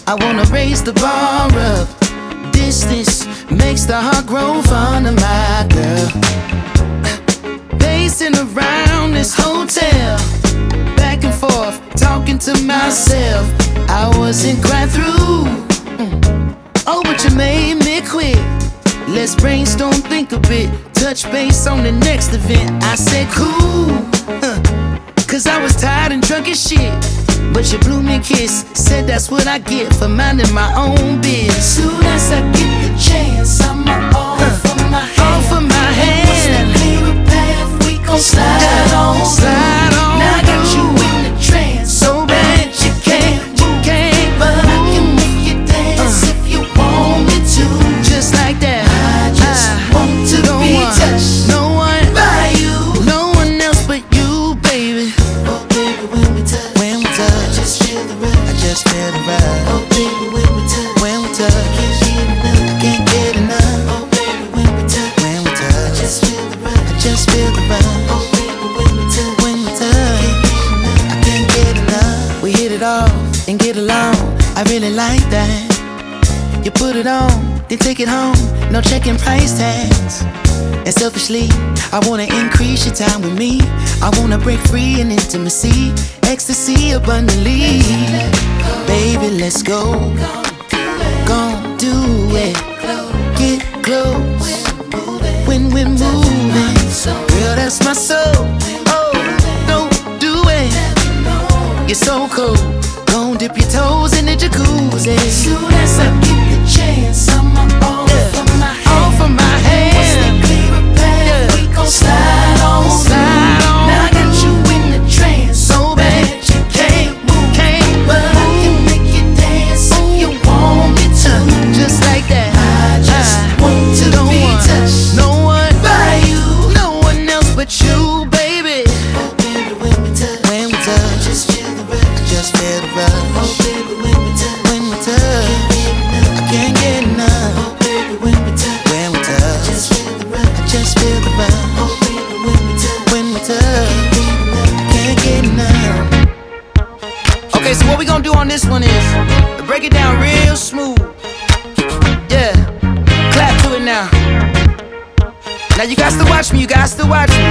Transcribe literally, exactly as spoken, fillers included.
I wanna raise the bar up. Distance makes the heart grow fonder, my girl. Pacing around this hotel, back and forth, talking to myself. I wasn't quite through. Mm. Oh, but you made me quit. Let's brainstorm, think a bit. Touch base on the next event. I said cool, uh, cause I was tired and drunk as shit. But you blew me a kiss, said that's what I get for minding my own biz. Soon as I get the chance, I'm all uh, for my hand. All for my hand. What's that clearer path we gon' slide on? Slide on. Now I got you in the trance, so bad you can't, you can't. But I can make you dance uh, if you want me to. Just like that. I just I want to be one, touched. No one by you. No one else but you, baby. Oh baby, when we touch, when we touch, I just feel the rush. I just feel the rush. Oh baby, when we touch, when we touch, I can't get enough. I can't get enough. Oh baby, when we touch, when we touch, I just feel the rush. I just feel the rush. Oh baby, when we touch, when we touch, I can't get enough. We hit it off and get along. I really like that. You put it on, then take it home. No checking price tags. And selfishly, I wanna increase your time with me. I wanna break free in intimacy, ecstasy abundantly. Baby, let's go. Gon' do it. Get close when we're moving. Girl, that's my soul. Oh, don't do it. You're so cold. Gon' dip your toes in the jacuzzi. Soon as I get the chance, I'm all yeah. for my hand. All for my hand. What's that clearer path? Yeah. We gon' slide on. Slide on. Now I got you in the trance, so bad you can't move. Can't but move. I can make you dance if you want me to. Just like that. I just I want to no be one, touched. No one by you. No one else but you, baby. Oh baby, when we touch, when we touch, I just feel the rush. I just feel the rush. Oh baby, when we touch, when we touch, I can't get enough. Oh baby, when we touch, when we touch, I just feel the rush. I just feel the rush. Oh baby, when we touch, when we touch, can't get enough. Okay, so what we gonna do on this one is break it down real smooth. Yeah, clap to it now. Now you guys to watch me, you guys to watch me.